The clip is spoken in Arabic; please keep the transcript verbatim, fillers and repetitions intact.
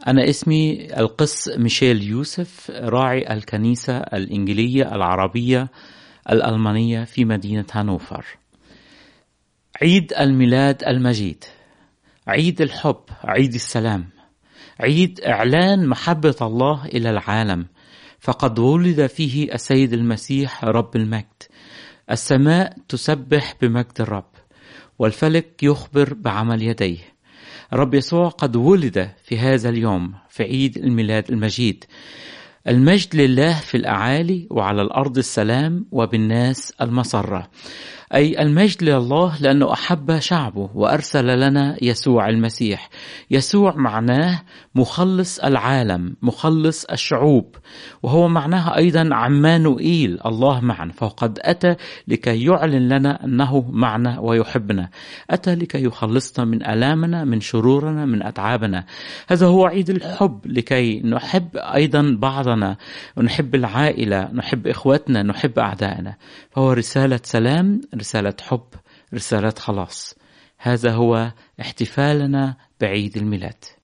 أنا اسمي القس ميشيل يوسف، راعي الكنيسة الإنجيلية العربية الألمانية في مدينة هانوفر. عيد الميلاد المجيد، عيد الحب، عيد السلام، عيد إعلان محبة الله إلى العالم، فقد ولد فيه السيد المسيح رب المجد. السماء تسبح بمجد الرب، والفلك يخبر بعمل يديه. الرب يسوع قد ولد في هذا اليوم في عيد الميلاد المجيد. المجد لله في الأعالي، وعلى الأرض السلام، وبالناس المسرة. أي المجد لله لأنه أحب شعبه وأرسل لنا يسوع المسيح. يسوع معناه مخلص العالم، مخلص الشعوب، وهو معناها أيضا عمانوئيل، الله معنا. فقد أتى لكي يعلن لنا أنه معنا ويحبنا، أتى لكي يخلصنا من آلامنا، من شرورنا، من أتعابنا. هذا هو عيد الحب، لكي نحب أيضا بعضنا، ونحب العائلة، نحب إخوتنا، نحب أعدائنا. فهو رسالة سلام، رسالة حب، رسالة خلاص. هذا هو احتفالنا بعيد الميلاد.